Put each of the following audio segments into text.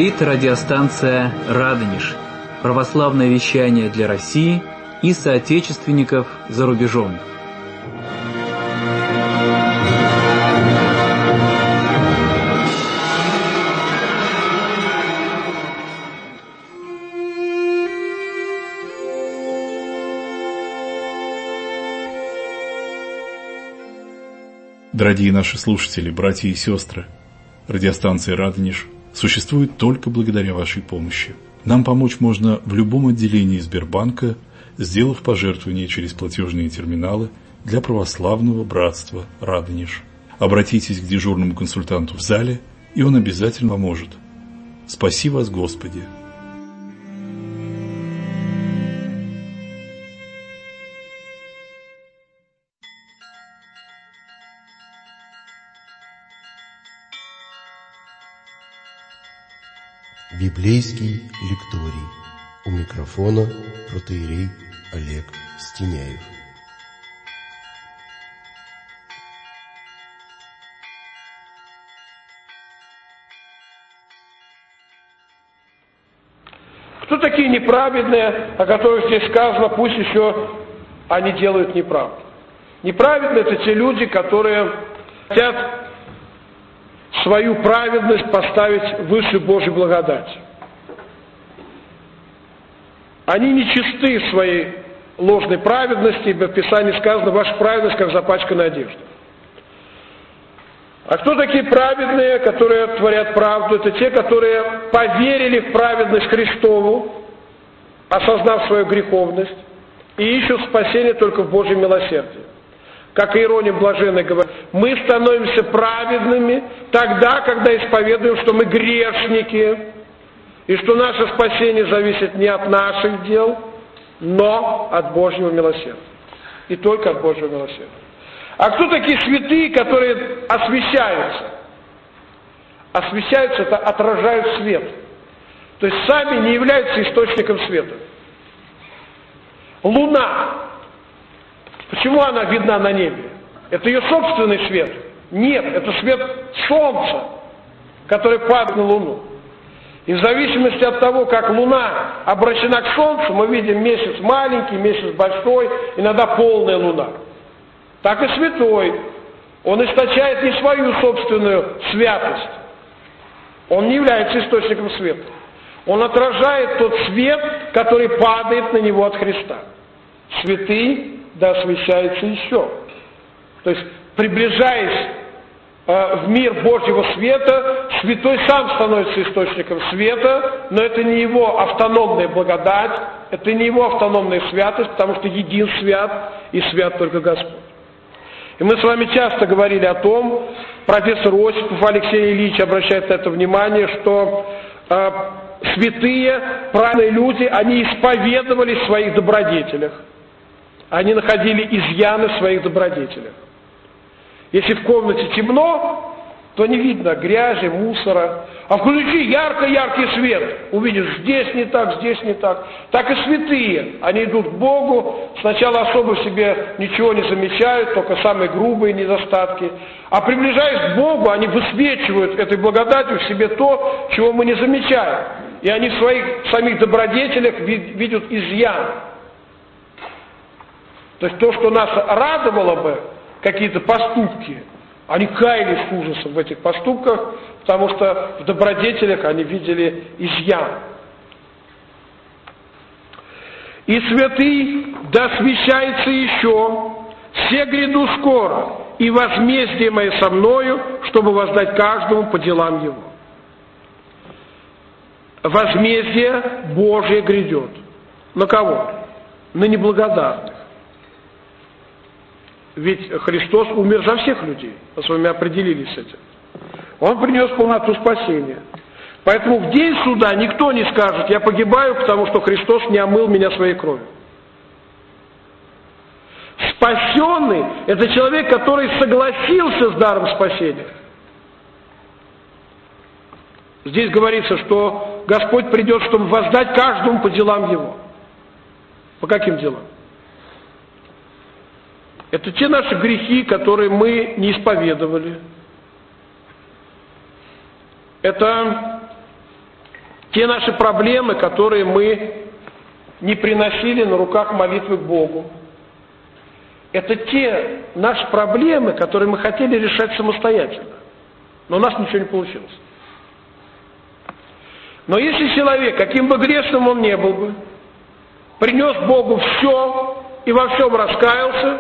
Говорит радиостанция «Радонеж». Православное вещание для России и соотечественников за рубежом. Дорогие наши слушатели, братья и сестры, радиостанция «Радонеж» существует только благодаря вашей помощи. Нам помочь можно в любом отделении Сбербанка, сделав пожертвование через платежные терминалы для православного братства «Радонеж». Обратитесь к дежурному консультанту в зале, и он обязательно поможет. Спаси вас, Господи! Библейский лекторий. У микрофона протоиерей Олег Стеняев. Кто такие неправедные, о которых здесь сказано, пусть еще они делают неправду? Неправедные – это те люди, которые хотят свою праведность поставить выше Божьей благодати. Они нечисты в своей ложной праведности, ибо в Писании сказано: ваша праведность, как запачканная одежда. А кто такие праведные, которые творят правду? Это те, которые поверили в праведность Христову, осознав свою греховность, и ищут спасение только в Божьем милосердии. Как Иероним Блаженный говорит, мы становимся праведными тогда, когда исповедуем, что мы грешники, и что наше спасение зависит не от наших дел, но от Божьего милосердия. И только от Божьего милосердия. А кто такие святые, которые освящаются? Освящаются – это отражают свет. То есть сами не являются источником света. Луна. Почему она видна на небе? Это ее собственный свет? Нет, это свет Солнца, который падает на Луну. И в зависимости от того, как Луна обращена к Солнцу, мы видим месяц маленький, месяц большой, иногда полная Луна. Так и святой. Он источает не свою собственную святость. Он не является источником света. Он отражает тот свет, который падает на него от Христа. Святый да освящается еще. То есть, приближаясь в мир Божьего света, святой сам становится источником света, но это не его автономная благодать, это не его автономная святость, потому что един свят, и свят только Господь. И мы с вами часто говорили о том, профессор Осипов Алексей Ильич обращает на это внимание, что святые, праведные люди, они исповедовались в своих добродетелях. Они находили изъяны в своих добродетелях. Если в комнате темно, то не видно грязи, мусора. А включи яркий свет, увидишь, здесь не так, здесь не так. Так и святые, они идут к Богу, сначала особо в себе ничего не замечают, только самые грубые недостатки. А приближаясь к Богу, они высвечивают этой благодатью в себе то, чего мы не замечаем. И они в своих самих добродетелях видят изъян. То есть то, что нас радовало бы, какие-то поступки, они каялись с ужасом в этих поступках, потому что в добродетелях они видели изъян. И святый да освящается еще, все гряду скоро, и возмездие мое со мною, чтобы воздать каждому по делам его. Возмездие Божие грядет. На кого? На неблагодарных. Ведь Христос умер за всех людей. Мы с вами определились с этим. Он принес полноту спасения. Поэтому в день суда никто не скажет: я погибаю, потому что Христос не омыл меня своей кровью. Спасенный – это человек, который согласился с даром спасения. Здесь говорится, что Господь придет, чтобы воздать каждому по делам его. По каким делам? Это те наши грехи, которые мы не исповедовали. Это те наши проблемы, которые мы не приносили на руках молитвы к Богу. Это те наши проблемы, которые мы хотели решать самостоятельно. Но у нас ничего не получилось. Но если человек, каким бы грешным он ни был бы, принес Богу все и во всем раскаялся,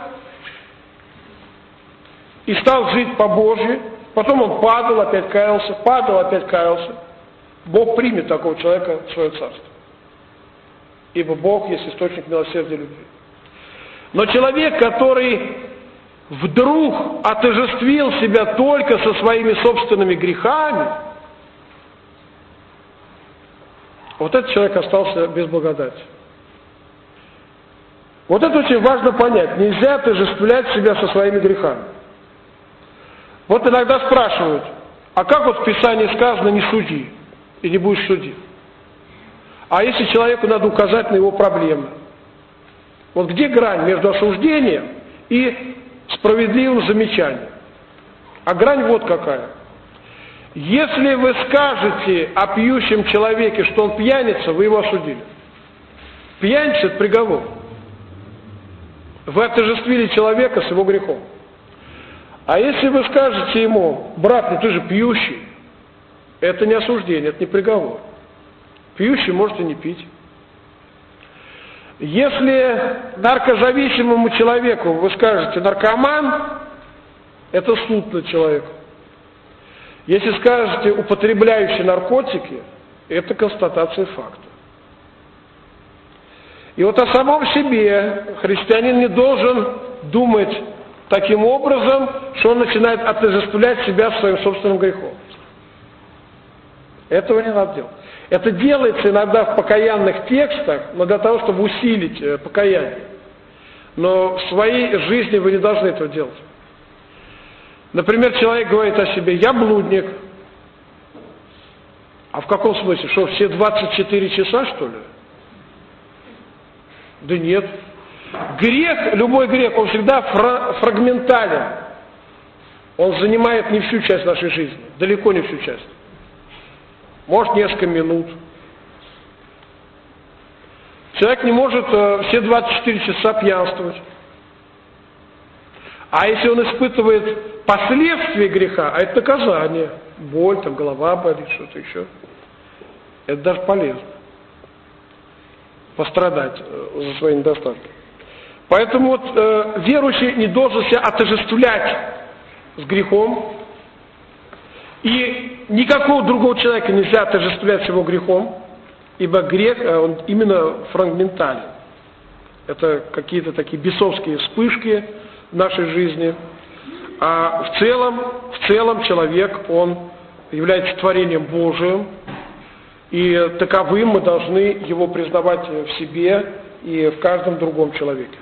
и стал жить по-божьи, потом он падал, опять каялся, Бог примет такого человека в свое царство. Ибо Бог есть источник милосердия и любви. Но человек, который вдруг отождествил себя только со своими собственными грехами, вот этот человек остался без благодати. Вот это очень важно понять. Нельзя отождествлять себя со своими грехами. Вот иногда спрашивают, а как вот в Писании сказано «не суди» и «не будешь судить»? А если человеку надо указать на его проблемы? Вот где грань между осуждением и справедливым замечанием? А грань вот какая. Если вы скажете о пьющем человеке, что он пьяница, вы его осудили. Пьяница – это приговор. Вы отождествили человека с его грехом. А если вы скажете ему, брат, ну ты же пьющий, это не осуждение, это не приговор. Пьющий может и не пить. Если наркозависимому человеку вы скажете наркоман, это суд над человеком. Если скажете употребляющий наркотики, это констатация факта. И вот о самом себе христианин не должен думать таким образом, что он начинает отождествлять себя с своим собственным грехом. Этого не надо делать. Это делается иногда в покаянных текстах, но для того, чтобы усилить покаяние. Но в своей жизни вы не должны этого делать. Например, человек говорит о себе: я блудник. А в каком смысле? Что, все 24 часа, что ли? Да нет. Грех, любой грех, он всегда фрагментален. Он занимает не всю часть нашей жизни, далеко не всю часть. Может, несколько минут. Человек не может все 24 часа пьянствовать. А если он испытывает последствия греха, а это наказание, боль, там, голова болит, что-то еще, это даже полезно. Пострадать за свои недостатки. Поэтому вот, верующий не должен себя отождествлять с грехом. И никакого другого человека нельзя отождествлять с его грехом, ибо грех, он именно фрагментален. Это какие-то такие бесовские вспышки в нашей жизни. А в целом человек, он является творением Божиим, и таковым мы должны его признавать в себе и в каждом другом человеке.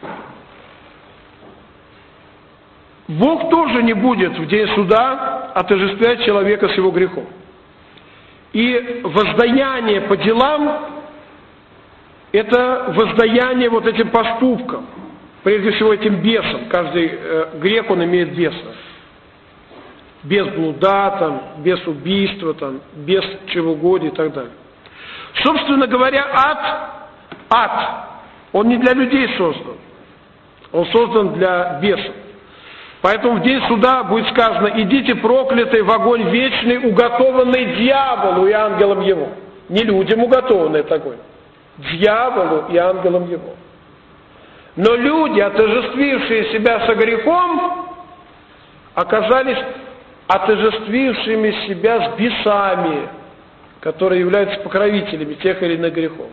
Бог тоже не будет в день суда отождествлять человека с его грехом. И воздаяние по делам – это воздаяние вот этим поступкам, прежде всего этим бесам. Каждый грех, он имеет беса. Без блуда, там, без убийства, там, без чревоугодия и так далее. Собственно говоря, ад, он не для людей создан. Он создан для бесов. Поэтому в день суда будет сказано: идите проклятые в огонь вечный, уготованный дьяволу и ангелам его. Не людям уготованный этот огонь. Дьяволу и ангелам его. Но люди, отождествившие себя со грехом, оказались отождествившими себя с бесами, которые являются покровителями тех или иных грехов.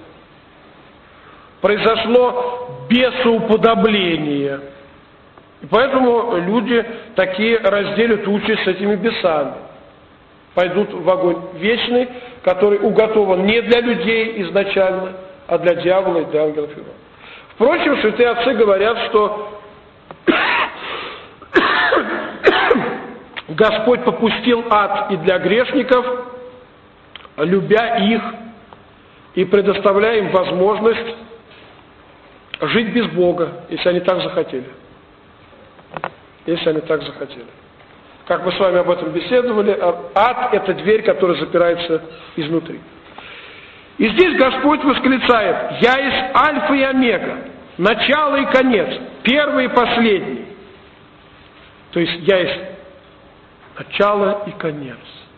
Произошло бесоуподобление. И поэтому люди такие разделят участь с этими бесами. Пойдут в огонь вечный, который уготован не для людей изначально, а для дьявола и для ангелов его. Впрочем, святые отцы говорят, что Господь попустил ад и для грешников, любя их и предоставляя им возможность жить без Бога, если они так захотели. Если они так захотели. Как мы с вами об этом беседовали, ад – это дверь, которая запирается изнутри. И здесь Господь восклицает: «Я есть Альфа и Омега, начало и конец, первый и последний». То есть я есть начало и конец.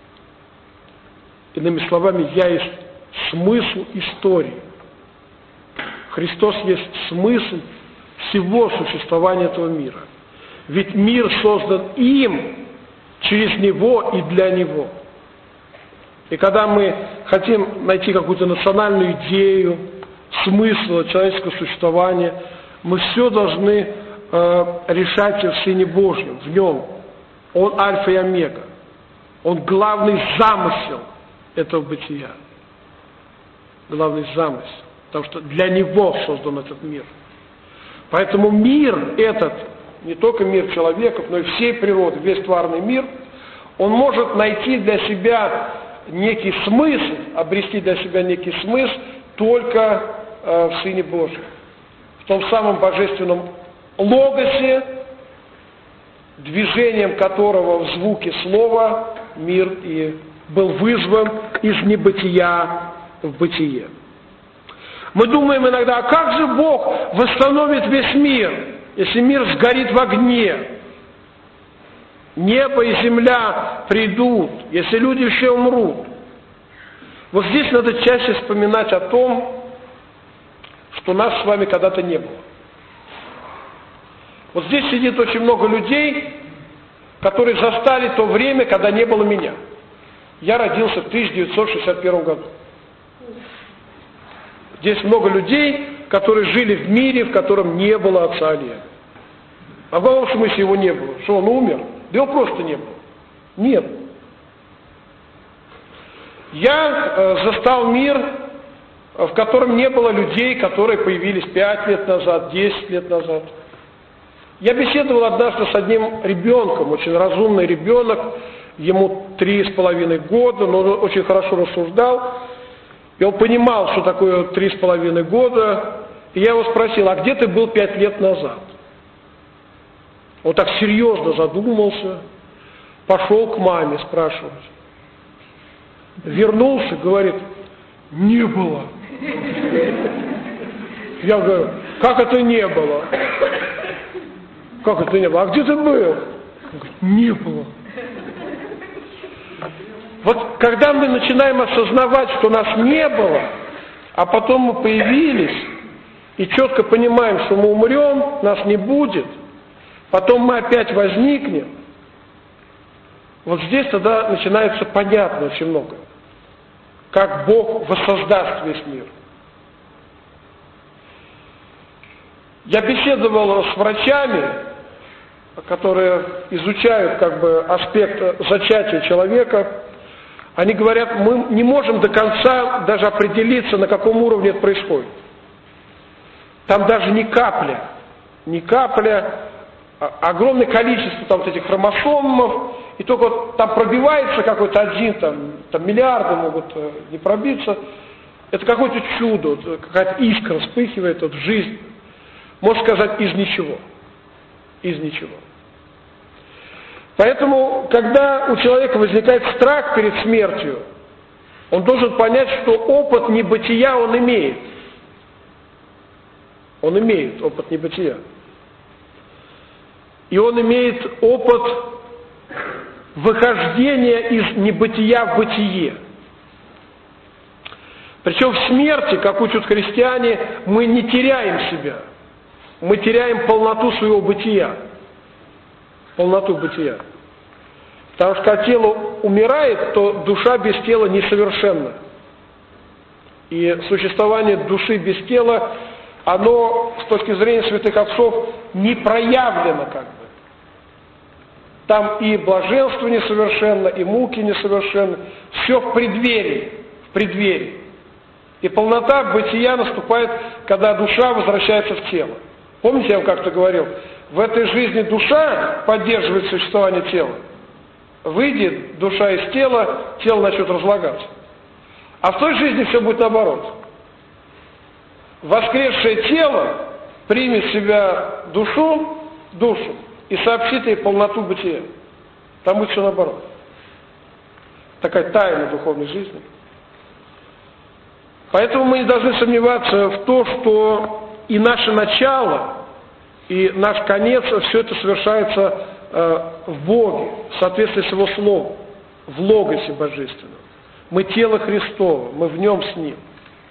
Иными словами, я есть смысл истории. Христос есть смысл всего существования этого мира. Ведь мир создан им, через Него и для Него. И когда мы хотим найти какую-то национальную идею, смысл человеческого существования, мы все должны решать в Сыне Божьем, в Нем. Он Альфа и Омега. Он главный замысел этого бытия. Главный замысел. Потому что для Него создан этот мир. Поэтому мир этот, не только мир человеков, но и всей природы, весь тварный мир, он может найти для себя некий смысл, обрести для себя некий смысл только в Сыне Божьем. В том самом божественном логосе, движением которого в звуке слова мир и был вызван из небытия в бытие. Мы думаем иногда, а как же Бог восстановит весь мир, если мир сгорит в огне? Небо и земля придут, если люди все умрут. Вот здесь надо чаще вспоминать о том, что нас с вами когда-то не было. Вот здесь сидит очень много людей, которые застали то время, когда не было меня. Я родился в 1961 году. Здесь много людей, которые жили в мире, в котором не было отца Олега. А в каком смысле его не было? Что он умер? Да его просто не было. Нет. Я застал мир, в котором не было людей, которые появились 5 лет назад, 10 лет назад. Я беседовал однажды с одним ребенком, очень разумный ребенок, ему 3,5 года, но он очень хорошо рассуждал. И он понимал, что такое 3,5 года. И я его спросил, а где ты был 5 лет назад? Он так серьезно задумался, пошел к маме спрашивать. Вернулся, говорит, не было. Я говорю, как это не было? Как это не было? А где ты был? Он говорит, не было. Вот когда мы начинаем осознавать, что нас не было, а потом мы появились, и четко понимаем, что мы умрем, нас не будет, потом мы опять возникнем, вот здесь тогда начинается понятно очень много, как Бог воссоздаст весь мир. Я беседовал с врачами, которые изучают аспект зачатия человека. Они говорят, мы не можем до конца даже определиться, на каком уровне это происходит. Там даже не капля, огромное количество там вот этих хромосомов, и только вот там пробивается какой-то один, там миллиарды могут не пробиться. Это какое-то чудо, какая-то искра вспыхивает в жизнь. Можно сказать, из ничего. Из ничего. Поэтому, когда у человека возникает страх перед смертью, он должен понять, что опыт небытия он имеет. Он имеет опыт небытия. И он имеет опыт выхождения из небытия в бытие. Причем в смерти, как учат христиане, мы не теряем себя. Мы теряем полноту своего бытия. Полноту бытия. Потому что когда тело умирает, то душа без тела несовершенна. И существование души без тела, оно, с точки зрения святых отцов, не проявлено как бы. Там и блаженство несовершенно, и муки несовершенны. Все в преддверии. В преддверии. И полнота бытия наступает, когда душа возвращается в тело. Помните, я вам как-то говорил, в этой жизни душа поддерживает существование тела. Выйдет душа из тела, тело начнет разлагаться. А в той жизни все будет наоборот. Воскресшее тело примет в себя душу и сообщит ей полноту бытия. Там будет все наоборот. Такая тайна духовной жизни. Поэтому мы не должны сомневаться в том, что и наше начало, и наш конец, все это совершается в Боге, в соответствии с Его Словом, в Логосе Божественном. Мы тело Христово, мы в Нем с Ним.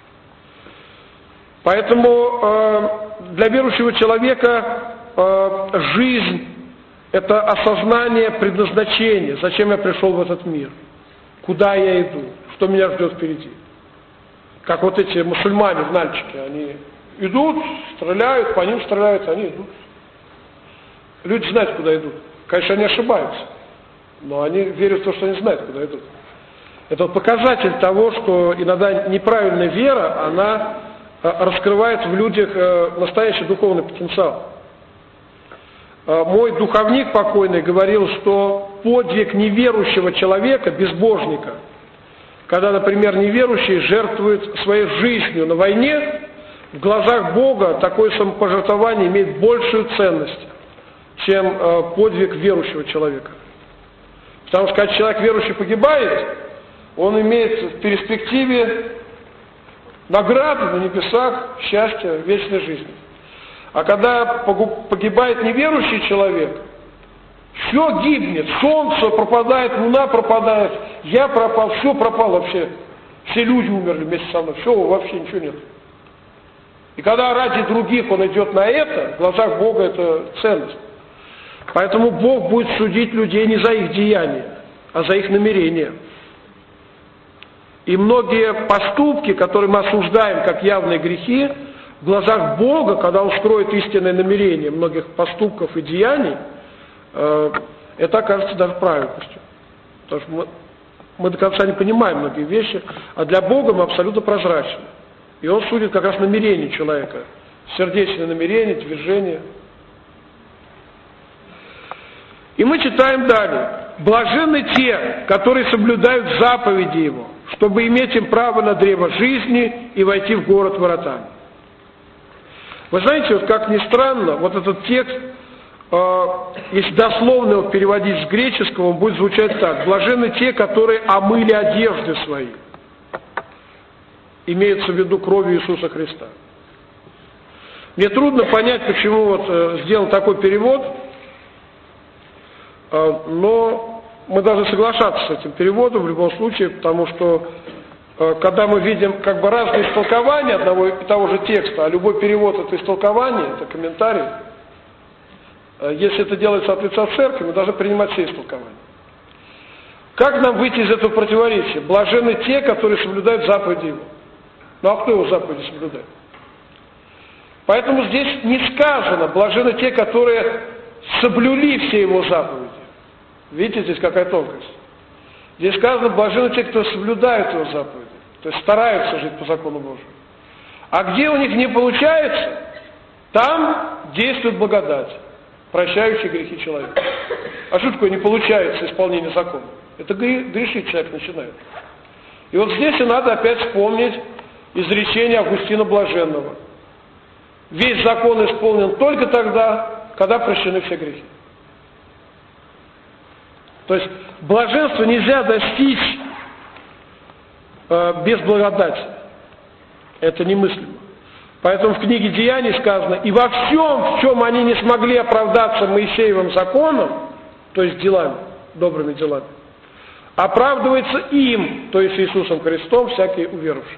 Поэтому для верующего человека жизнь – это осознание предназначения, зачем я пришел в этот мир, куда я иду, что меня ждет впереди. Как вот эти мусульмане в Нальчике, они идут, стреляют, по ним стреляют, они идут. Люди знают, куда идут. Конечно, они ошибаются, но они верят в то, что они знают, куда идут. Это вот показатель того, что иногда неправильная вера, она раскрывает в людях настоящий духовный потенциал. Мой духовник покойный говорил, что подвиг неверующего человека, безбожника, когда, например, неверующий жертвует своей жизнью на войне, в глазах Бога такое самопожертвование имеет большую ценность, чем подвиг верующего человека. Потому что когда человек верующий погибает, он имеет в перспективе награду на небесах, счастье, вечной жизни. А когда погибает неверующий человек, все гибнет, солнце пропадает, луна пропадает, я пропал, все пропало вообще. Все люди умерли вместе со мной, все, вообще ничего нет. И когда ради других он идет на это, в глазах Бога это ценность. Поэтому Бог будет судить людей не за их деяния, а за их намерения. И многие поступки, которые мы осуждаем как явные грехи, в глазах Бога, когда Он строит истинное намерение многих поступков и деяний, это окажется даже праведностью. Потому что мы до конца не понимаем многие вещи, а для Бога мы абсолютно прозрачны. И Он судит как раз намерение человека, сердечное намерение, движение. И мы читаем далее. «Блаженны те, которые соблюдают заповеди Его, чтобы иметь им право на древо жизни и войти в город воротами». Вы знаете, вот как ни странно, вот этот текст, если дословно его переводить с греческого, он будет звучать так. «Блаженны те, которые омыли одежды свои». Имеется в виду кровью Иисуса Христа. Мне трудно понять, почему вот сделан такой перевод, но мы должны соглашаться с этим переводом в любом случае, потому что когда мы видим как бы разные истолкования одного и того же текста, а любой перевод это истолкование, это комментарий, если это делается от лица церкви, мы должны принимать все истолкования. Как нам выйти из этого противоречия? Блаженны те, которые соблюдают заповеди Его. Ну а кто Его заповеди соблюдает? Поэтому здесь не сказано, блаженны те, которые соблюли все Его заповеди. Видите, здесь какая тонкость. Здесь сказано, блаженны те, кто соблюдают Его заповеди, то есть стараются жить по закону Божьему. А где у них не получается, там действует благодать, прощающая грехи человека. А что такое не получается исполнение закона? Это грешить человек начинает. И вот здесь и надо опять вспомнить изречение Августина Блаженного. Весь закон исполнен только тогда, когда прощены все грехи. То есть блаженство нельзя достичь без благодати. Это немыслимо. Поэтому в книге Деяний сказано, и во всем, в чем они не смогли оправдаться Моисеевым законом, то есть делами, добрыми делами, оправдывается им, то есть Иисусом Христом, всякий уверовавший.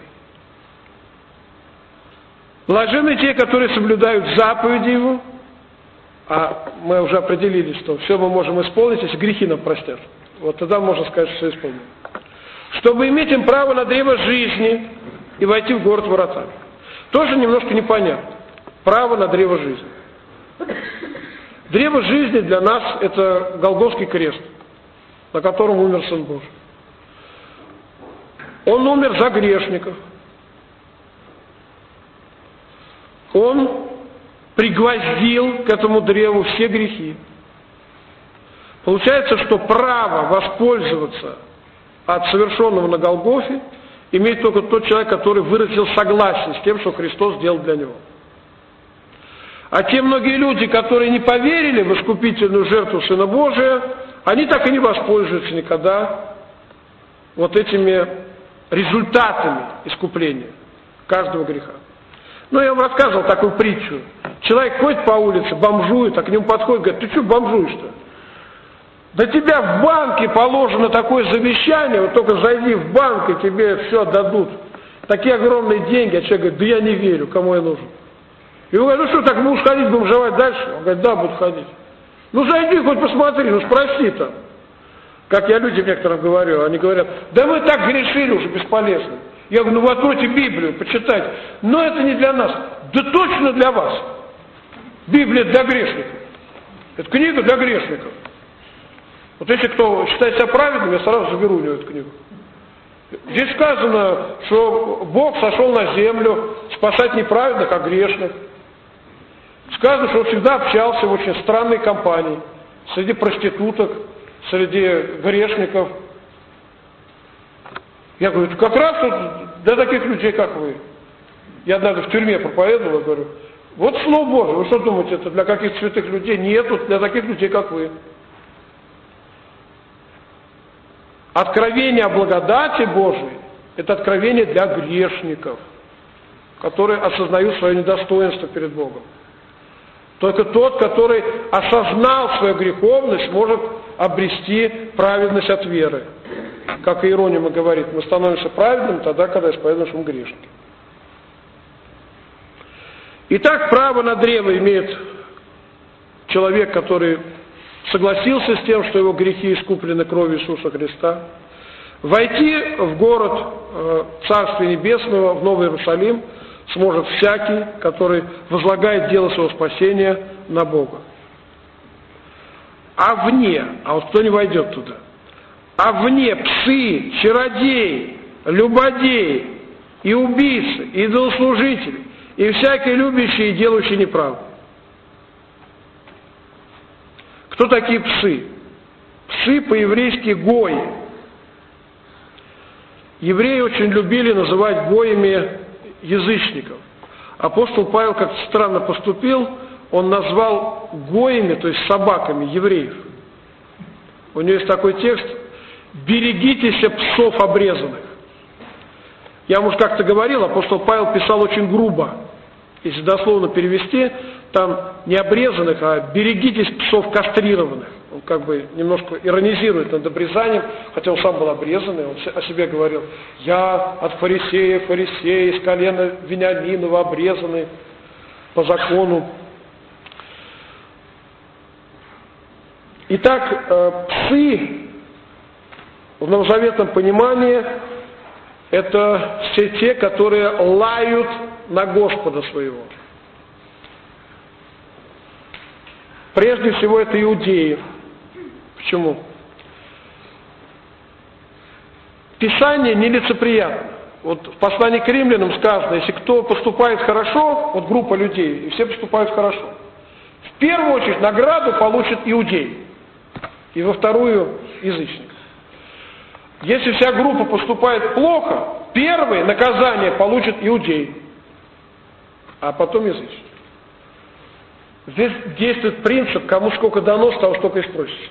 Блаженны те, которые соблюдают заповеди Его, а мы уже определили, что все мы можем исполнить, если грехи нам простят. Вот тогда можно сказать, что все исполнено. Чтобы иметь им право на древо жизни и войти в город воротами. Тоже немножко непонятно. Право на древо жизни. Древо жизни для нас это Голгофский крест, на котором умер Сын Божий. Он умер за грешников. Он пригвоздил к этому древу все грехи. Получается, что право воспользоваться от совершенного на Голгофе имеет только тот человек, который выразил согласие с тем, что Христос сделал для него. А те многие люди, которые не поверили в искупительную жертву Сына Божия, они так и не воспользуются никогда вот этими результатами искупления. каждого греха. Ну, я вам рассказывал такую притчу. Человек ходит по улице, бомжует, а к нему подходит, говорит: ты что бомжуешь-то? Да тебя в банке положено такое завещание, вот только зайди в банк, и тебе все отдадут. Такие огромные деньги, а человек говорит: да я не верю, кому я нужен. И он говорит: ну что, так будешь ходить, бомжевать дальше? Он говорит: да, буду ходить. Ну зайди, хоть посмотри, ну спроси там. Как я людям некоторым говорю, они говорят: да мы так грешили уже, бесполезно. Я говорю: ну вы откройте Библию, почитайте. Но это не для нас. Да точно для вас. Библия для грешников. Это книга для грешников. Вот если кто считает себя праведным, я сразу заберу у него эту книгу. Здесь сказано, что Бог сошел на землю спасать не праведных, а грешных. Сказано, что он всегда общался в очень странной компании. Среди проституток, среди грешников. Я говорю: как раз вот для таких людей, как вы. Я однажды в тюрьме проповедовал, говорю: вот Слово Божие, вы что думаете, это для каких святых людей? Нет, это для таких людей, как вы. Откровение о благодати Божией – это откровение для грешников, которые осознают свое недостоинство перед Богом. Только тот, который осознал свою греховность, может обрести праведность от веры. Как Иеронима говорит, мы становимся праведными тогда, когда исповедуем, что мы грешники. Итак, право на древо имеет человек, который согласился с тем, что его грехи искуплены кровью Иисуса Христа. Войти в город Царствия Небесного, в Новый Иерусалим, сможет всякий, который возлагает дело своего спасения на Бога. А вне, а вот кто не войдет туда, а вне псы, чародеи, любодеи, и убийцы, и идолослужители, и всякие любящие и делающие неправду. Кто такие псы? Псы по-еврейски гои. Евреи очень любили называть гоями язычников. Апостол Павел как-то странно поступил, он назвал гоями, то есть собаками, евреев. У него есть такой текст: «Берегитесь псов обрезанных». Я вам уже как-то говорил, апостол Павел писал очень грубо. Если дословно перевести, там не обрезанных, а «берегитесь псов кастрированных». Он как бы немножко иронизирует над обрезанием, хотя он сам был обрезанный, он о себе говорил: «Я от фарисеев, из колена Вениаминова обрезанный по закону». Итак, псы в новозаветном понимании – это все те, которые лают на Господа своего. Прежде всего, это иудеи. Почему? Писание нелицеприятно. Вот в послании к римлянам сказано: если кто поступает хорошо, вот группа людей, и все поступают хорошо, в первую очередь награду получит иудей, и во вторую язычник. Если вся группа поступает плохо, первое наказание получит иудей, а потом язычник. Здесь действует принцип: кому сколько дано, с того столько и спросишь.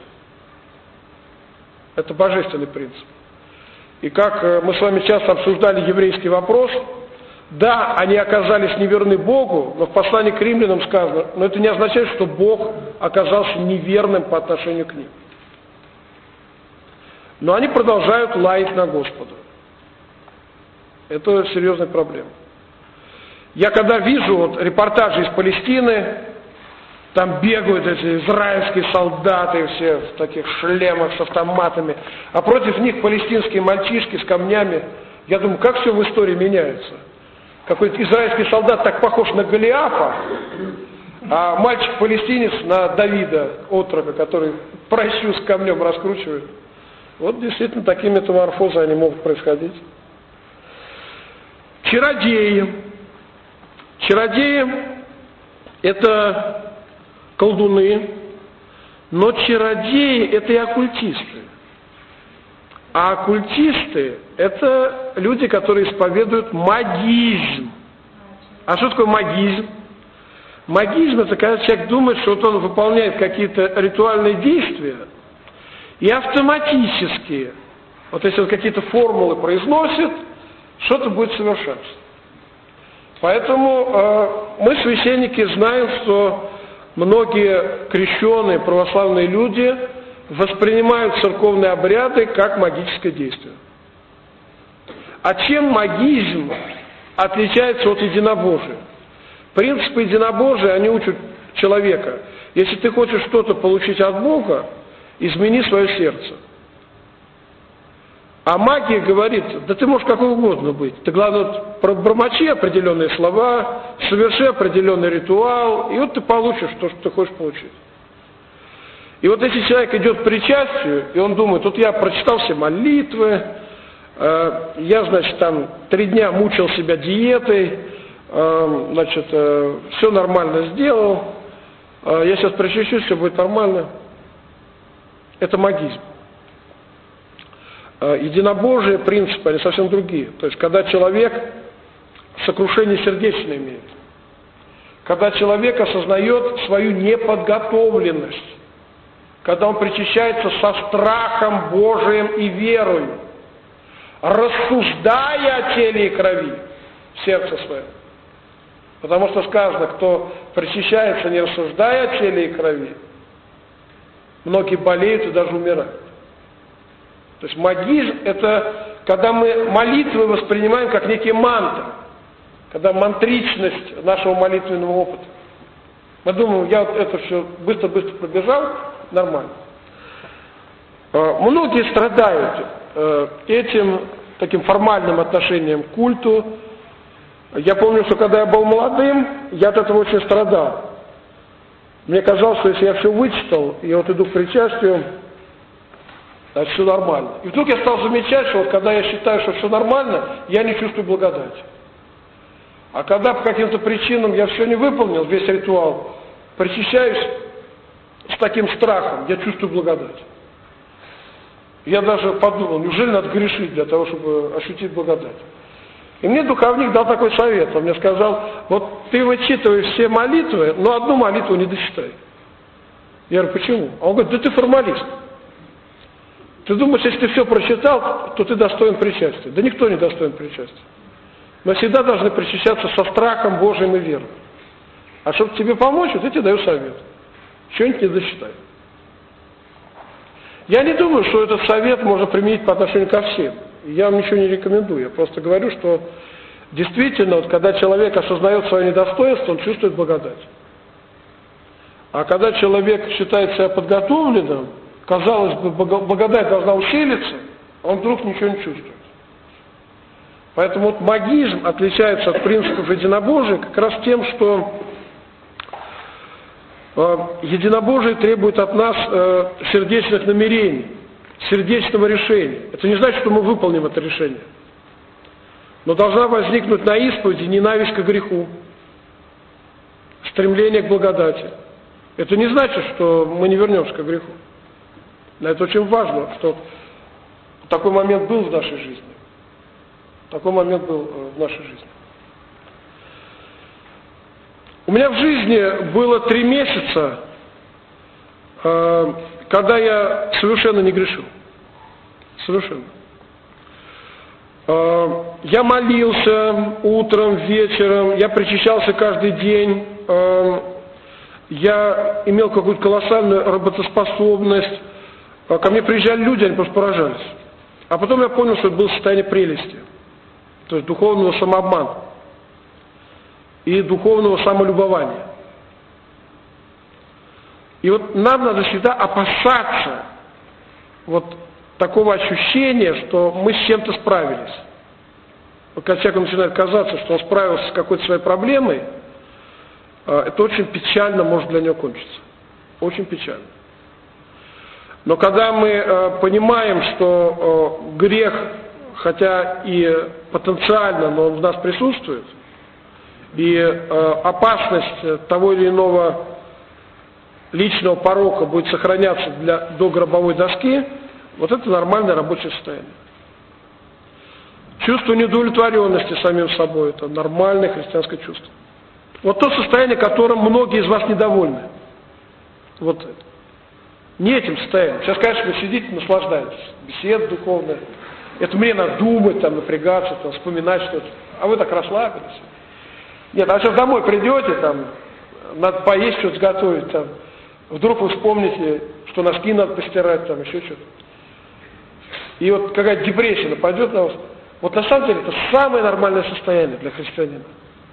Это божественный принцип. И как мы с вами часто обсуждали еврейский вопрос, да, они оказались неверны Богу, но в послании к римлянам сказано, но это не означает, что Бог оказался неверным по отношению к ним. Но они продолжают лаять на Господа. Это серьезная проблема. Я когда вижу вот репортажи из Палестины, там бегают эти израильские солдаты все в таких шлемах с автоматами, а против них палестинские мальчишки с камнями. Я думаю, как все в истории меняется. Какой-то израильский солдат так похож на Голиафа, а мальчик-палестинец на Давида, отрока, который прощу с камнем раскручивает. Вот действительно такие метаморфозы они могут происходить. Чародеи. Чародеи – это колдуны, но чародеи – это и оккультисты. А оккультисты – это люди, которые исповедуют магизм. А что такое магизм? Магизм – это когда человек думает, что вот он выполняет какие-то ритуальные действия, и автоматически, вот если он какие-то формулы произносит, что-то будет совершаться. Поэтому мы, священники, знаем, что многие крещеные православные люди воспринимают церковные обряды как магическое действие. А чем магизм отличается от единобожия? Принципы единобожия, они учат человека. Если ты хочешь что-то получить от Бога, измени свое сердце. А магия говорит, да ты можешь какой угодно быть. Ты, главное, пробормочи определенные слова, соверши определенный ритуал, и вот ты получишь то, что ты хочешь получить. И вот если человек идет к причастию, и он думает, вот я прочитал все молитвы, я, значит, там 3 дня мучил себя диетой, значит, все нормально сделал, я сейчас причащусь, все будет нормально. Это магизм. Единобожие принципы, они совсем другие. То есть, когда человек сокрушение сердечное имеет, когда человек осознает свою неподготовленность, когда он причащается со страхом Божиим и верою, рассуждая о теле и крови в сердце своем. Потому что сказано, кто причащается, не рассуждая о теле и крови, многие болеют и даже умирают. То есть магизм – это когда мы молитвы воспринимаем как некие мантры, когда мантричность нашего молитвенного опыта. Мы думаем, я вот это все быстро-быстро пробежал, нормально. Многие страдают этим таким формальным отношением к культу. Я помню, что когда я был молодым, я от этого очень страдал. Мне казалось, что если я все вычитал, и вот иду к причастию, значит, все нормально. И вдруг я стал замечать, что вот когда я считаю, что все нормально, я не чувствую благодати. А когда по каким-то причинам я все не выполнил, весь ритуал, причащаюсь с таким страхом, я чувствую благодать. Я даже подумал, неужели надо грешить для того, чтобы ощутить благодать? И мне духовник дал такой совет. Он мне сказал, вот ты вычитываешь все молитвы, но одну молитву не дочитай. Я говорю, почему? А он говорит, да ты формалист. Ты думаешь, если ты все прочитал, то ты достоин причастия. Да никто не достоин причастия. Мы всегда должны причащаться со страхом Божьим и верой. А чтобы тебе помочь, вот я тебе даю совет. Что-нибудь не дочитай. Я не думаю, что этот совет можно применить по отношению ко всем. Я вам ничего не рекомендую. Я просто говорю, что действительно, вот, когда человек осознает свое недостоинство, он чувствует благодать. А когда человек считает себя подготовленным, казалось бы, благодать должна усилиться, а он вдруг ничего не чувствует. Поэтому вот магизм отличается от принципов единобожия как раз тем, что единобожие требует от нас сердечных намерений, сердечного решения. Это не значит, что мы выполним это решение. Но должна возникнуть на исповеди ненависть к греху, стремление к благодати. Это не значит, что мы не вернемся к греху. Но это очень важно, что такой момент был в нашей жизни. Такой момент был в нашей жизни. У меня в жизни было 3 месяца, когда я совершенно не грешил. Совершенно. Я молился утром, вечером, я причащался каждый день, я имел какую-то колоссальную работоспособность. Ко мне приезжали люди, они просто поражались. А потом я понял, что это было состояние прелести, то есть духовного самообмана и духовного самолюбования. И вот нам надо всегда опасаться вот такого ощущения, что мы с чем-то справились. Вот когда человеку начинает казаться, что он справился с какой-то своей проблемой, это очень печально может для него кончиться. Очень печально. Но когда мы понимаем, что грех, хотя и потенциально, но он в нас присутствует, и опасность того или иного личного порока будет сохраняться до гробовой доски, вот это нормальное рабочее состояние. Чувство неудовлетворенности самим собой – это нормальное христианское чувство. Вот то состояние, которым многие из вас недовольны. Вот это. Не этим состоянием. Сейчас, конечно, вы сидите, наслаждаетесь. Беседа духовная. Это мне надо думать, там, напрягаться, там, вспоминать что-то. А вы так расслабились. Нет, а сейчас домой придете, там, надо поесть, что-то сготовить, там, вдруг вы вспомните, что носки надо постирать, там, еще что-то. И вот какая-то депрессия нападет на вас. Вот на самом деле это самое нормальное состояние для христианина.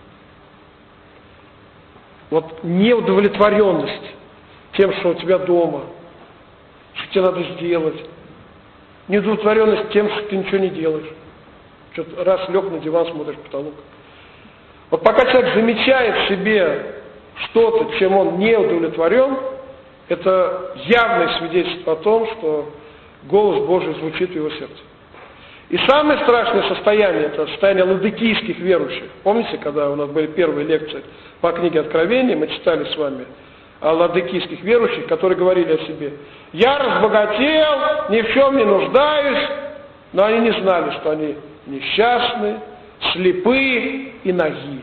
Вот неудовлетворенность тем, что у тебя дома, что тебе надо сделать. Неудовлетворенность тем, что ты ничего не делаешь. Что-то раз лег на диван, смотришь в потолок. Вот пока человек замечает в себе что-то, чем он не удовлетворен, это явное свидетельство о том, что голос Божий звучит в его сердце. И самое страшное состояние, это состояние ладыкийских верующих. Помните, когда у нас были первые лекции по книге Откровения, мы читали с вами о ладыкийских верующих, которые говорили о себе: «Я разбогател, ни в чем не нуждаюсь», но они не знали, что они несчастны, слепы и ноги.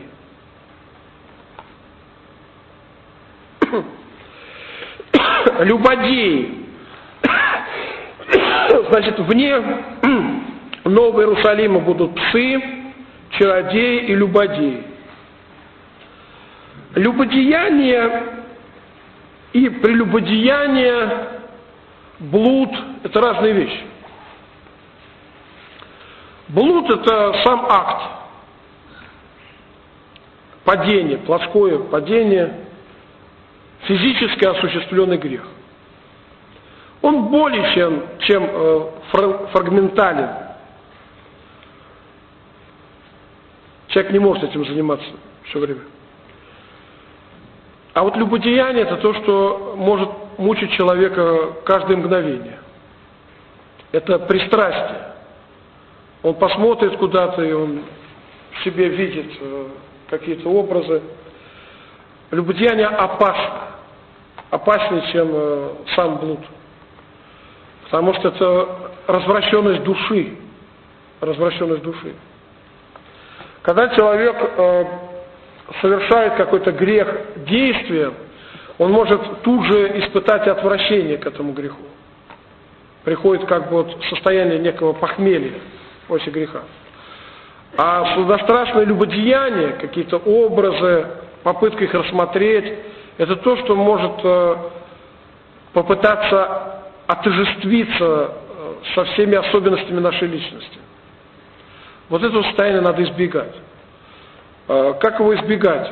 Любодеи. Значит, вне Нового Иерусалима будут псы, чародеи и любодеи. Любодеяние и прелюбодеяние, блуд – это разные вещи. Блуд – это сам акт. Падение, плоское падение, физически осуществленный грех. Он более чем фрагментален. Человек не может этим заниматься все время. А вот любодеяние – это то, что может мучить человека каждое мгновение. Это пристрастие. Он посмотрит куда-то, и он в себе видит какие-то образы. Любодеяние опасно. Опаснее, чем сам блуд. Потому что это развращенность души. Развращенность души. Когда человек совершает какой-то грех действия, он может тут же испытать отвращение к этому греху. Приходит как бы вот состояние некого похмелья после греха. А сладострастное любодеяние, какие-то образы, попытка их рассмотреть, это то, что может попытаться отождествиться со всеми особенностями нашей личности. Вот этого состояния надо избегать. Как его избегать?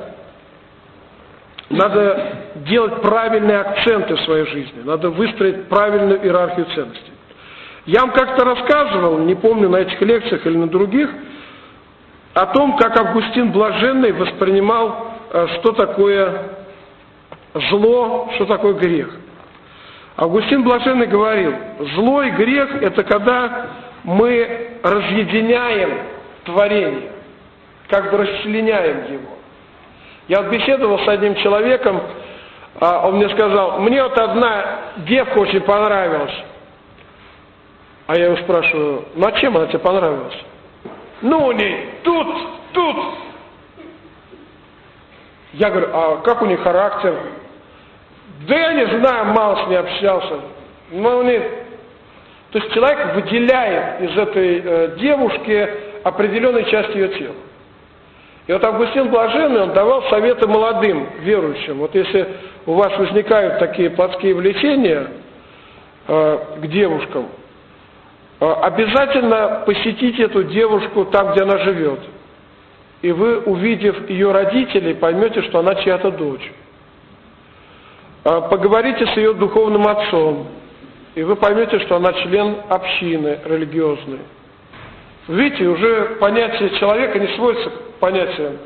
Надо делать правильные акценты в своей жизни, надо выстроить правильную иерархию ценностей. Я вам как-то рассказывал, не помню, на этих лекциях или на других, о том, как Августин Блаженный воспринимал, что такое зло, что такое грех. Августин Блаженный говорил: зло и грех – это когда мы разъединяем творение, как бы расчленяем его. Я вот беседовал с одним человеком, он мне сказал: мне вот одна девка очень понравилась. А я его спрашиваю: ну а чем она тебе понравилась? Ну у ней тут. Я говорю: а как у нее характер? Да я не знаю, мало с ней общался. Но у нее... То есть человек выделяет из этой девушки определенные части ее тела. И вот Августин Блаженный, он давал советы молодым верующим. Вот если у вас возникают такие плотские влечения к девушкам, обязательно посетите эту девушку там, где она живет. И вы, увидев ее родителей, поймете, что она чья-то дочь. Поговорите с ее духовным отцом, и вы поймете, что она член общины религиозной. Видите, уже понятие человека не сводится к понятию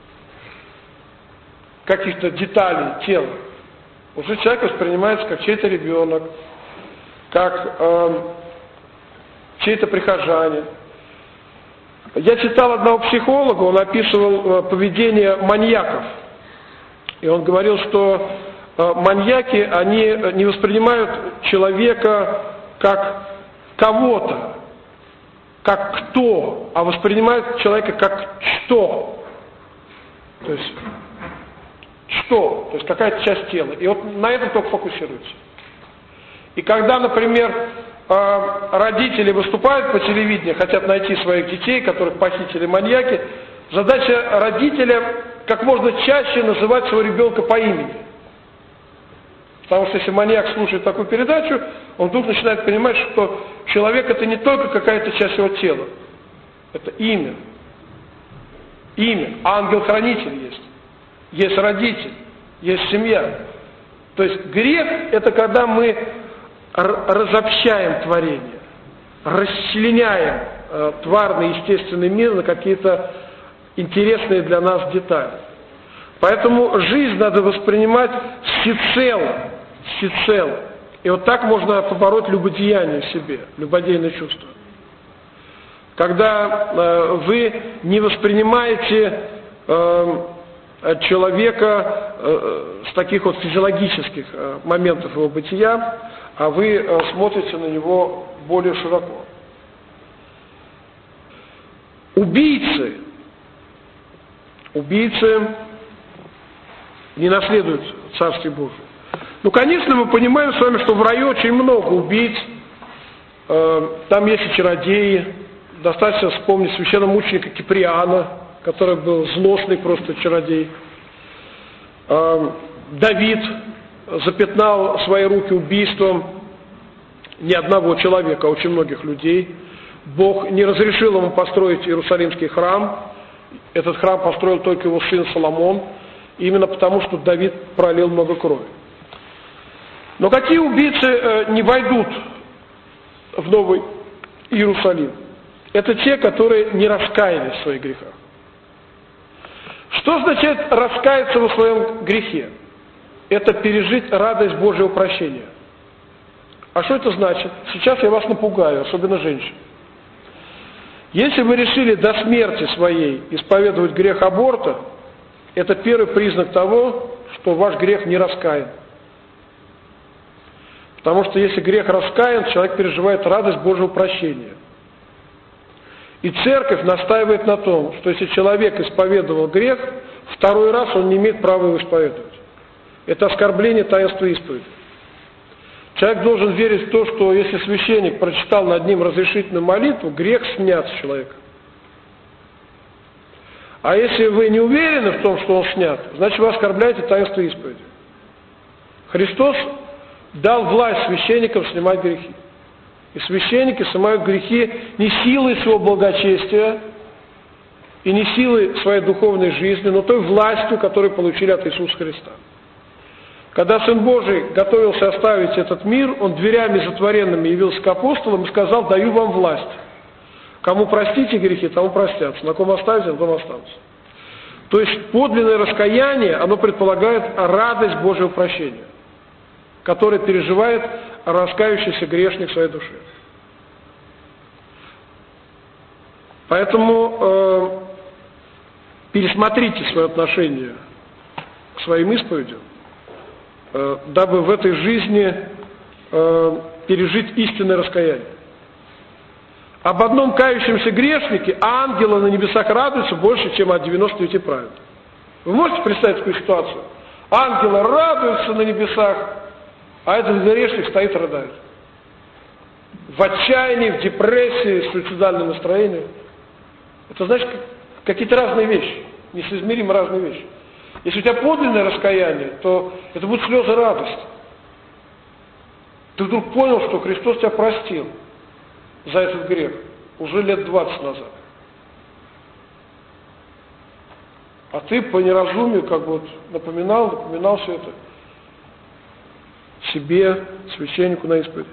каких-то деталей тела. Уже человек воспринимается как чей-то ребенок, как чей-то прихожанин. Я читал одного психолога, он описывал поведение маньяков. И он говорил, что маньяки, они не воспринимают человека как кого-то, как кто, а воспринимают человека как что. То есть, что? То есть какая-то часть тела. И вот на этом только фокусируются. И когда, например, родители выступают по телевидению, хотят найти своих детей, которых похитили маньяки, Задача родителя как можно чаще называть своего ребенка по имени. Потому что если маньяк слушает такую передачу, он вдруг начинает понимать, что человек это не только какая-то часть его тела. Это имя. Имя. Ангел-хранитель есть. Есть родитель. Есть семья. То есть грех это когда мы разобщаем творение. Расчленяем тварный естественный мир на какие-то интересные для нас детали. Поэтому жизнь надо воспринимать всецело. И вот так можно побороть любодеяние в себе, любодейное чувство. Когда вы не воспринимаете человека с таких вот физиологических моментов его бытия, а вы смотрите на него более широко. Убийцы не наследуют Царствие Божие. Ну, конечно, мы понимаем с вами, что в раю очень много убийц, там есть и чародеи, достаточно вспомнить священномученика Киприана, который был злостный просто чародей. Давид запятнал свои руки убийством не одного человека, а очень многих людей. Бог не разрешил ему построить Иерусалимский храм. Этот храм построил только его сын Соломон, именно потому, что Давид пролил много крови. Но какие убийцы не войдут в Новый Иерусалим? Это те, которые не раскаялись в своих грехах. Что означает раскаяться во своем грехе? Это пережить радость Божьего прощения. А что это значит? Сейчас я вас напугаю, особенно женщин. Если вы решили до смерти своей исповедовать грех аборта, это первый признак того, что ваш грех не раскаян. Потому что если грех раскаян, человек переживает радость Божьего прощения. И церковь настаивает на том, что если человек исповедовал грех, второй раз он не имеет права его исповедовать. Это оскорбление таинства исповеди. Человек должен верить в то, что если священник прочитал над ним разрешительную молитву, грех снят с человека. А если вы не уверены в том, что он снят, значит вы оскорбляете таинство исповеди. Христос дал власть священникам снимать грехи. И священники снимают грехи не силой своего благочестия и не силой своей духовной жизни, но той властью, которую получили от Иисуса Христа. Когда Сын Божий готовился оставить этот мир, Он дверями затворенными явился к апостолам и сказал: «Даю вам власть. Кому простите грехи, тому простятся. На ком оставите, на том останутся». То есть подлинное раскаяние, оно предполагает радость Божьего прощения, которое переживает раскаявшийся грешник в своей душе. Поэтому пересмотрите свое отношение к своим исповедям, дабы в этой жизни пережить истинное раскаяние. Об одном кающемся грешнике ангелы на небесах радуются больше, чем о 99 праведных. Вы можете представить такую ситуацию? Ангелы радуются на небесах, а этот грешник стоит и рыдает. В отчаянии, в депрессии, в суицидальном настроении. Это значит какие-то разные вещи, несоизмеримо разные вещи. Если у тебя подлинное раскаяние, то это будут слезы радости. Ты вдруг понял, что Христос тебя простил за этот грех уже лет 20 назад. А ты по неразумию как бы вот напоминал все это себе, священнику на исповеди.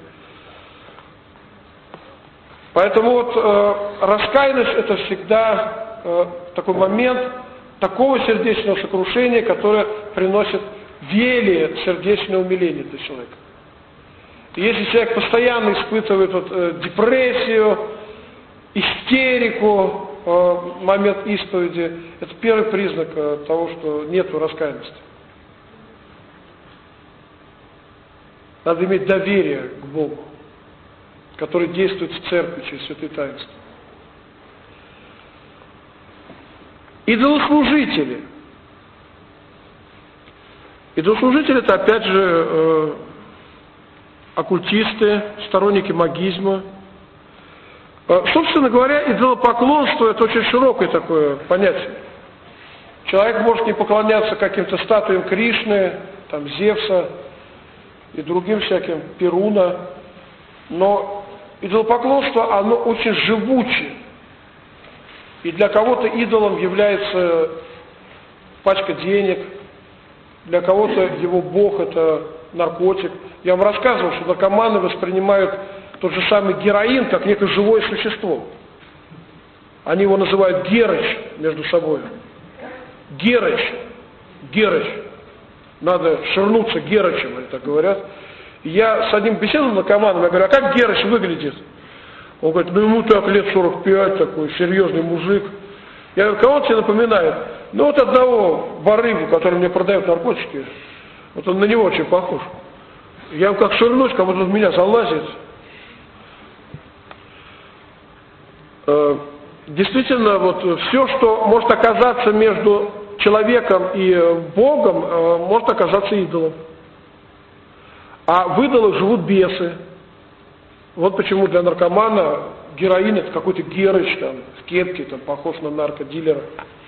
Поэтому вот раскаянность это всегда такой момент такого сердечного сокрушения, которое приносит велие сердечное умиление для человека. И если человек постоянно испытывает вот, депрессию, истерику, момент исповеди, это первый признак того, что нет раскаянности. Надо иметь доверие к Богу, который действует в церкви через святые таинства. Идолослужители. Идолослужители это опять же оккультисты, сторонники магизма. Собственно говоря, идолопоклонство – это очень широкое такое понятие. Человек может не поклоняться каким-то статуям Кришны, там, Зевса и другим всяким, Перуна, но идолопоклонство, оно очень живучее. И для кого-то идолом является пачка денег, для кого-то его бог – это наркотик. Я вам рассказывал, что наркоманы воспринимают тот же самый героин как некое живое существо. Они его называют Герыч между собой. Герыч. Герыч. Надо ширнуться Герычем, они так говорят. И я с одним беседовал наркоманом, я говорю, а как Герыч выглядит? Он говорит, ну ему так лет 45, такой серьезный мужик. Я говорю, кого он тебе напоминает? Ну вот одного барыгу, который мне продает наркотики. Вот он на него очень похож. Я ему как ширнусь, как будто он в меня залазит. Действительно, вот все, что может оказаться между человеком и Богом, может оказаться идолом. А в идолах живут бесы. Вот почему для наркомана героин – это какой-то Герыч, там, в кепке, там, похож на наркодилера.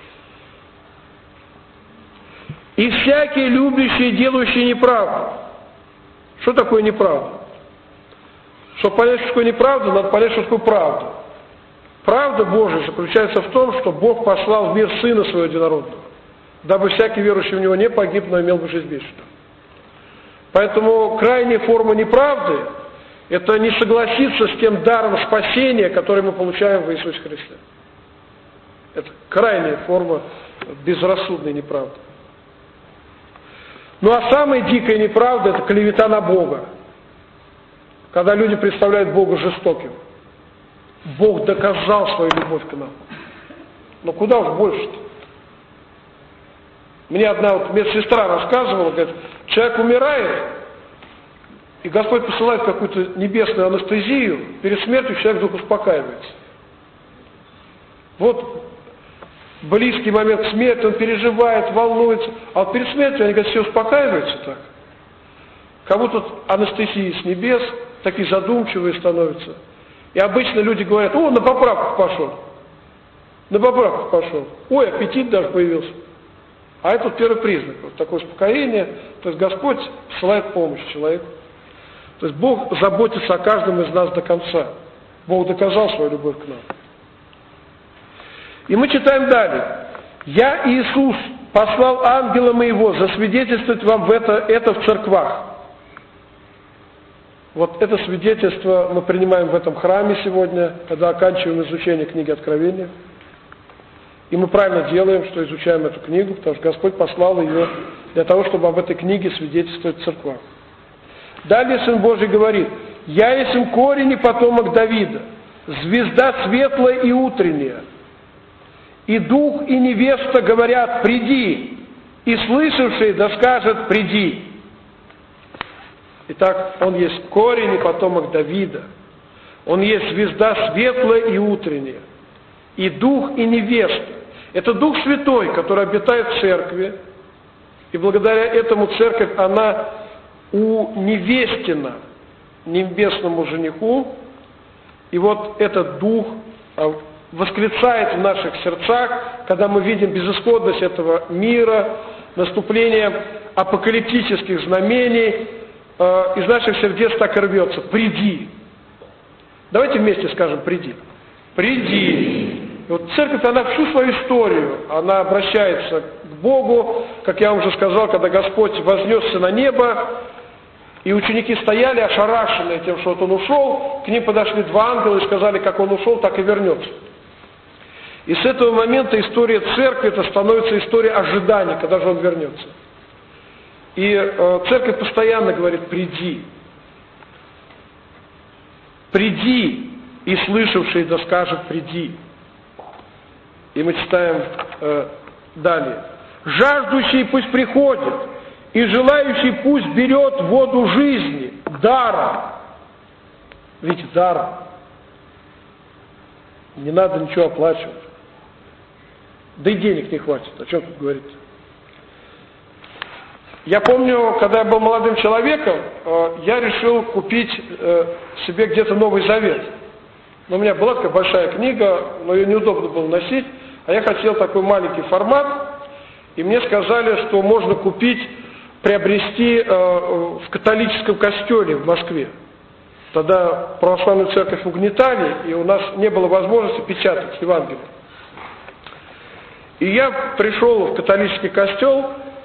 И всякие любящие, делающие неправду. Что такое неправда? Чтобы понять, что такое неправда, надо понять, что такое правда. Правда Божия заключается в том, что Бог послал в мир Сына Своего Единородного, дабы всякий верующий в Него не погиб, но имел бы жизнь вечную. Поэтому крайняя форма неправды – это не согласиться с тем даром спасения, который мы получаем в Иисусе Христе. Это крайняя форма безрассудной неправды. Ну а самая дикая неправда – это клевета на Бога. Когда люди представляют Бога жестоким. Бог доказал свою любовь к нам. Но куда уж больше-то? Мне одна вот медсестра рассказывала, говорит, человек умирает, и Господь посылает какую-то небесную анестезию, перед смертью человек вдруг успокаивается. Вот близкий момент смерти, он переживает, волнуется, а вот перед смертью они, говорят, все успокаиваются так. Как будто анестезия с небес, такие задумчивые становятся. И обычно люди говорят, о, на поправку пошел. На поправку пошел. Ой, аппетит даже появился. А это первый признак. Вот такое успокоение. То есть Господь посылает помощь человеку. То есть Бог заботится о каждом из нас до конца. Бог доказал свою любовь к нам. И мы читаем далее. «Я, Иисус, послал ангела моего засвидетельствовать вам это в церквах». Вот это свидетельство мы принимаем в этом храме сегодня, когда оканчиваем изучение книги Откровения. И мы правильно делаем, что изучаем эту книгу, потому что Господь послал ее для того, чтобы об этой книге свидетельствовать в церквах. Далее Сын Божий говорит, «Я есть корень и потомок Давида, звезда светлая и утренняя. И дух, и невеста говорят, приди, и слышавший да скажет, приди». Итак, он есть корень и потомок Давида. Он есть звезда светлая и утренняя. И дух, и невеста. Это Дух Святой, который обитает в церкви. И благодаря этому церковь, она уневестена небесному жениху. И вот этот Дух восклицает в наших сердцах, когда мы видим безысходность этого мира, наступление апокалиптических знамений, из наших сердец так и рвется. Приди. Давайте вместе скажем приди. Приди. И вот церковь, она всю свою историю, она обращается к Богу, как я вам уже сказал, когда Господь вознесся на небо, и ученики стояли ошарашенные тем, что вот он ушел, к ним подошли два ангела и сказали, как он ушел, так и вернется. И с этого момента история церкви, это становится история ожидания, когда же он вернется. И церковь постоянно говорит, приди. Приди, и слышавший да скажет, приди. И мы читаем далее. Жаждущий пусть приходит, и желающий пусть берет воду жизни, даром. Видите, даром. Не надо ничего оплачивать. Да и денег не хватит, о чем тут говорить? Я помню, когда я был молодым человеком, я решил купить себе где-то Новый Завет. Но у меня была такая большая книга, но ее неудобно было носить, а я хотел такой маленький формат, и мне сказали, что можно купить, приобрести в католическом костеле в Москве. Тогда православную церковь угнетали, и у нас не было возможности печатать Евангелие. И я пришел в католический костел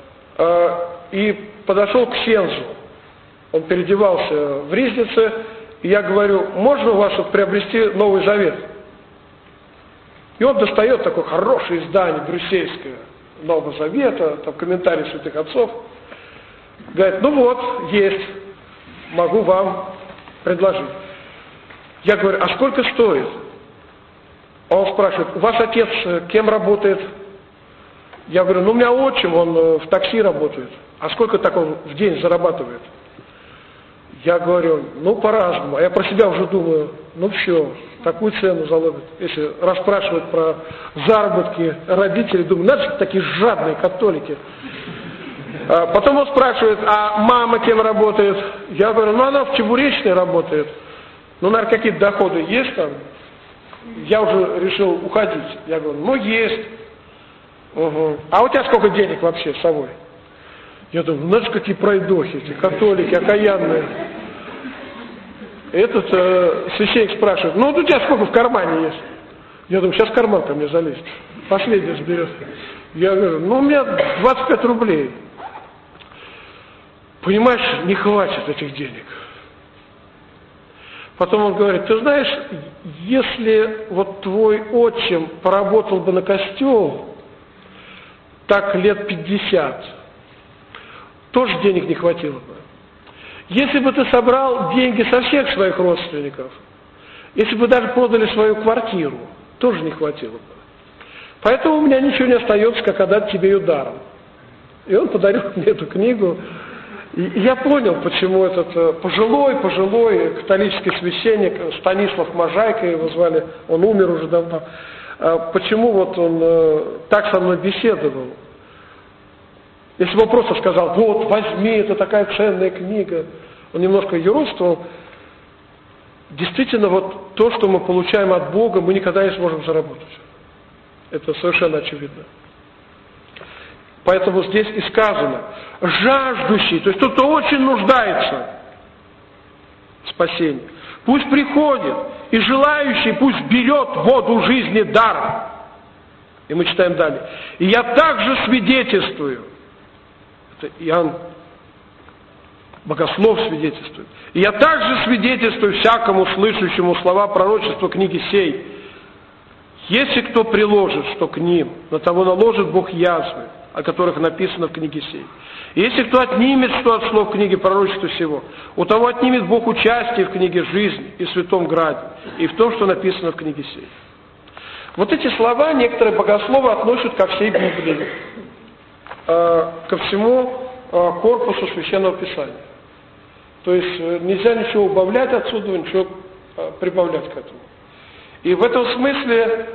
и подошел к ксензу. Он переодевался в ризнице, и я говорю: можно у вас приобрести Новый Завет? И он достает такое хорошее издание брюссельское Нового Завета, там комментарии святых отцов. Говорит: ну вот, есть, могу вам предложить. Я говорю: а сколько стоит? Он спрашивает: у вас отец кем работает? Я говорю: ну у меня отчим, он в такси работает. А сколько так он в день зарабатывает? Я говорю: ну по-разному. А я про себя уже думаю: ну все, такую цену заловят. Если расспрашивают про заработки родителей, думаю, надо же, такие жадные католики. Потом он спрашивает: а мама кем работает? Я говорю: ну она в Чебуречной работает. Ну, наверное, какие-то доходы есть там? Я уже решил уходить. Я говорю: ну есть. Угу. А у тебя сколько денег вообще с собой? Я думаю, ну это какие пройдохи, эти католики, окаянные. Этот священник спрашивает: ну вот у тебя сколько в кармане есть? Я думаю, сейчас карман ко мне залезет. Последний сберет. Я говорю: ну у меня 25 рублей. Понимаешь, не хватит этих денег. Потом он говорит: ты знаешь, если вот твой отчим поработал бы на костел так лет 50, тоже денег не хватило бы. Если бы ты собрал деньги со всех своих родственников, если бы даже продали свою квартиру, тоже не хватило бы. Поэтому у меня ничего не остается, как отдать тебе ее даром. И он подарил мне эту книгу. И я понял, почему этот пожилой католический священник Станислав Можайко, его звали, он умер уже давно, почему вот он так со мной беседовал. Если бы он просто сказал: вот, возьми, это такая ценная книга, он немножко юродствовал. Действительно, вот то, что мы получаем от Бога, мы никогда не сможем заработать. Это совершенно очевидно. Поэтому здесь и сказано: жаждущий, то есть тот, кто очень нуждается в спасении, пусть приходит, и желающий пусть берет воду жизни даром. И мы читаем далее: и я также свидетельствую, это Иоанн Богослов свидетельствует, и я также свидетельствую всякому слышащему слова пророчества книги сей: если кто приложит что к ним, на того наложит Бог язвы, о которых написано в книге сей. И если кто отнимет что от слов книги пророчества сего, у того отнимет Бог участие в книге жизни и в Святом Граде, и в том, что написано в книге сей. Вот эти слова некоторые богословы относят ко всей Библии, ко всему корпусу Священного Писания. То есть нельзя ничего убавлять отсюда, ничего прибавлять к этому. И в этом смысле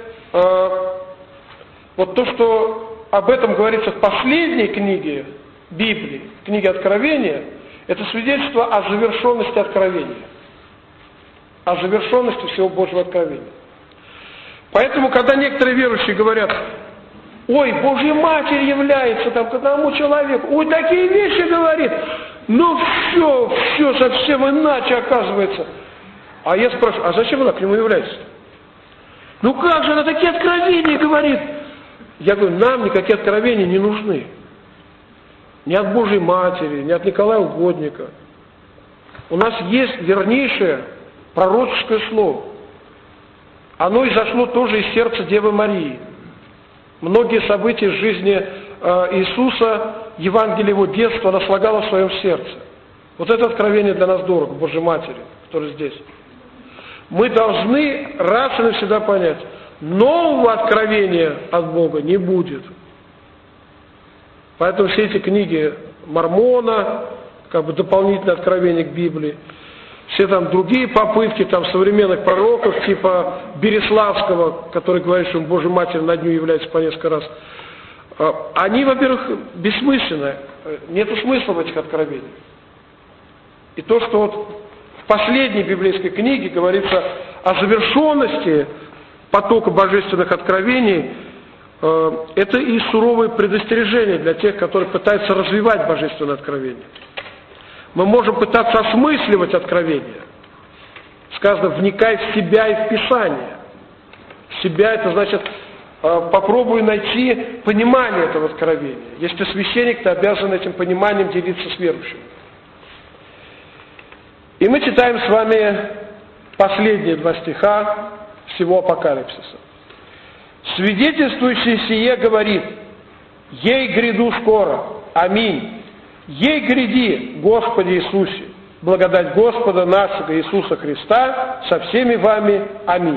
вот то, что об этом говорится в последней книге Библии, книге Откровения, это свидетельство о завершенности Откровения, о завершенности всего Божьего Откровения. Поэтому, когда некоторые верующие говорят: ой, Божья Матерь является там к одному человеку, ой, такие вещи говорит, ну все совсем иначе оказывается. А я спрашиваю: а зачем она к нему является? Ну как же она такие откровения говорит? Я говорю: нам никакие откровения не нужны. Ни от Божьей Матери, ни от Николая Угодника. У нас есть вернейшее пророческое слово. Оно изошло тоже из сердца Девы Марии. Многие события жизни Иисуса, Евангелие его детства, она слагала в своем сердце. Вот это откровение для нас дорого, Божьей Матери, которая здесь. Мы должны раз и навсегда понять: нового откровения от Бога не будет. Поэтому все эти книги Мормона, как бы дополнительное откровение к Библии, все там другие попытки там современных пророков, типа Береславского, который говорит, что Божья Матерь над ним является по несколько раз, они, во-первых, бессмысленны. Нету смысла в этих откровениях. И то, что вот в последней библейской книге говорится о завершенности потока божественных откровений, это и суровое предостережение для тех, которые пытаются развивать божественное откровение. Мы можем пытаться осмысливать откровение. Сказано, вникай в себя и в Писание. В себя — это значит, попробуй найти понимание этого откровения. Если ты священник, ты обязан этим пониманием делиться с верующими. И мы читаем с вами последние 2 стиха всего Апокалипсиса. «Свидетельствующий сие говорит: ей гряду скоро, аминь. Ей гряди, Господи Иисусе, благодать Господа нашего Иисуса Христа со всеми вами, аминь».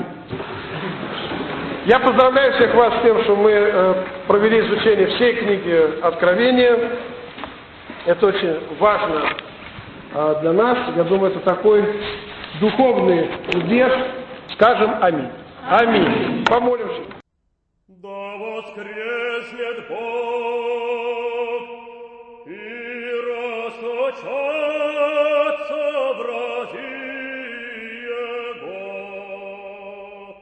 Я поздравляю всех вас с тем, что мы провели изучение всей книги Откровения. Это очень важно для нас. Я думаю, это такой духовный удел. Скажем аминь. Аминь. Помолимся. Да воскреснет Бог и расточатся врази Его.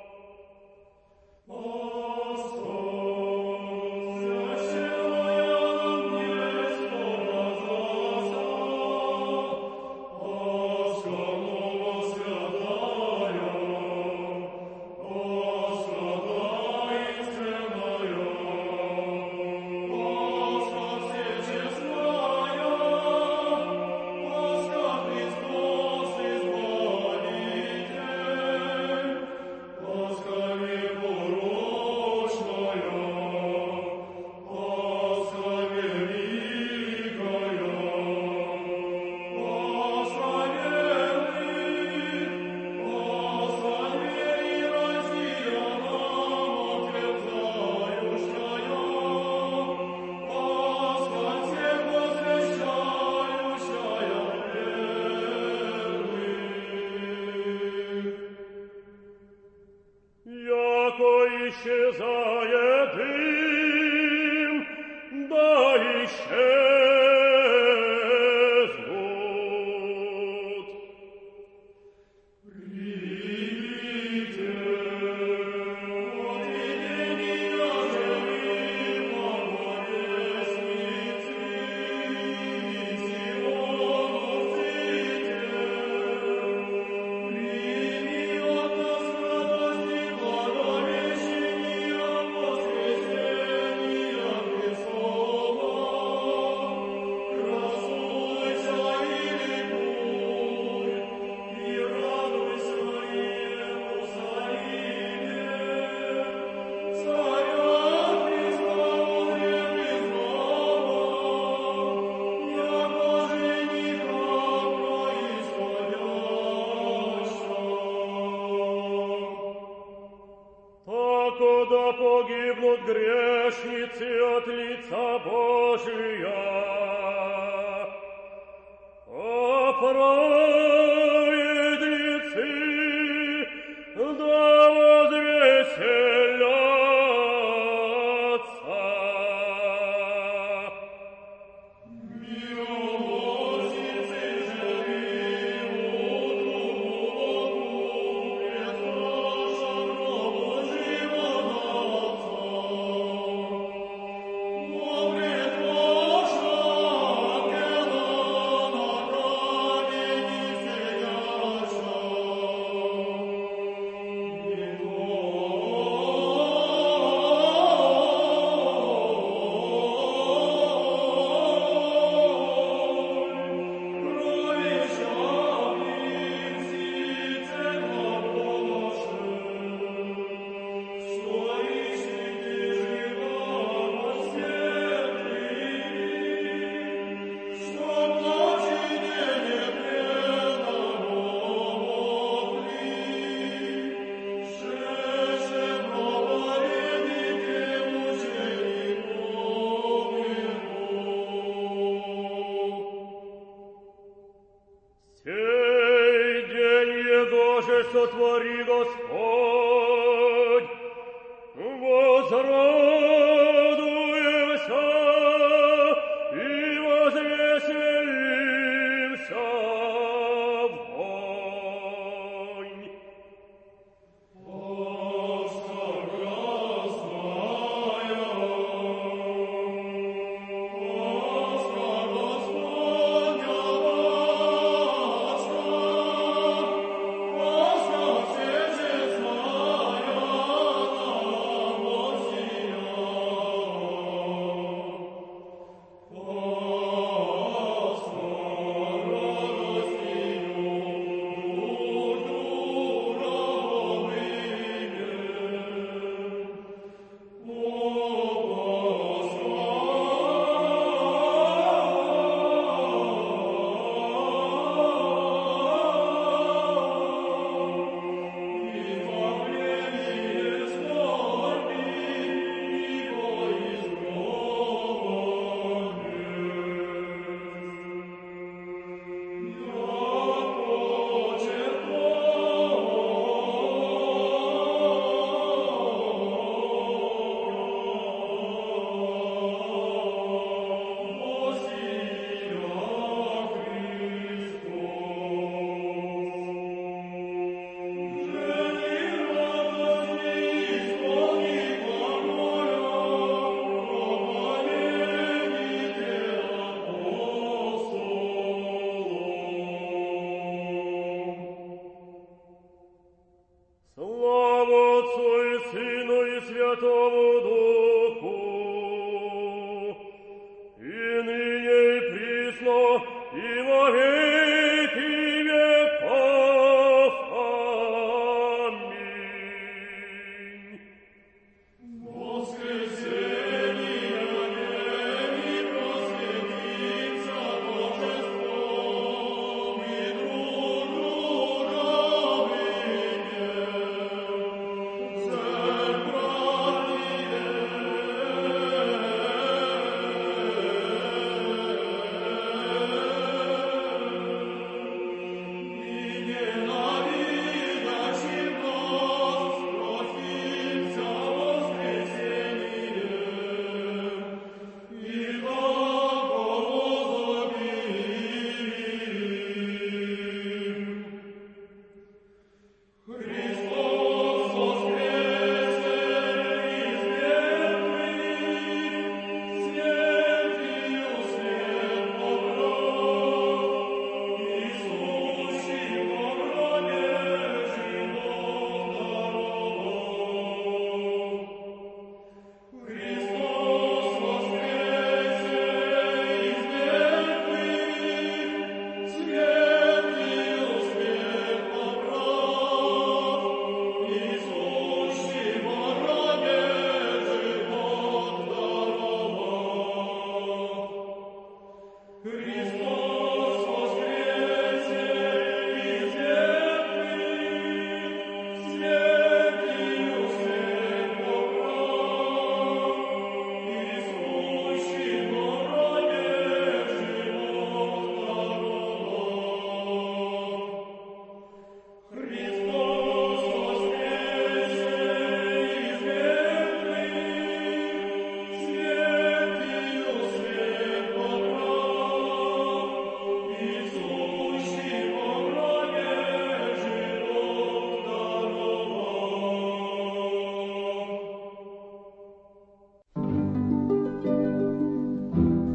Исчезает дым, да исчезнут. Примите от имени Оживимого Вестницы, Сиону ците. Прими от нас радость и благовещение воскресения Христова. Красуйся и ликуй, и радуйся, Иерусалиме. Царя Христа узрел изнова, яко жениха происходящего. Покуда погибнут грешницы от лица Божия, а праведницы да возвеселятся. Милостицы живи утру пред вашим гробу животатца. Но пред вашим кела на камени сидяча. Сей день егоже сотвори Господь, возрадуемся и возвеселимся вдвойне.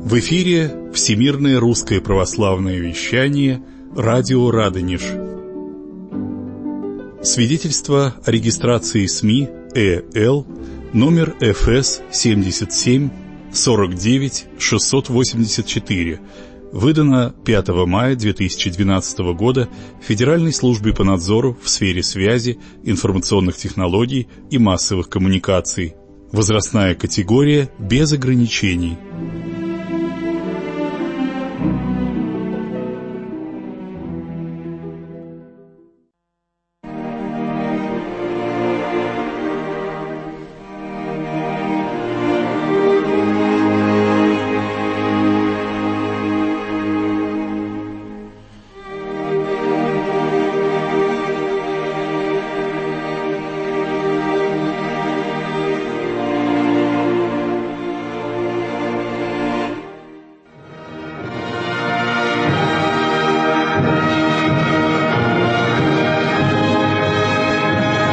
В эфире Всемирное русское православное вещание «Радио Радонеж». Свидетельство о регистрации СМИ ЭЛ номер ФС 77 49 684, выдано 5 мая 2012 года Федеральной службе по надзору в сфере связи, информационных технологий и массовых коммуникаций. Возрастная категория без ограничений.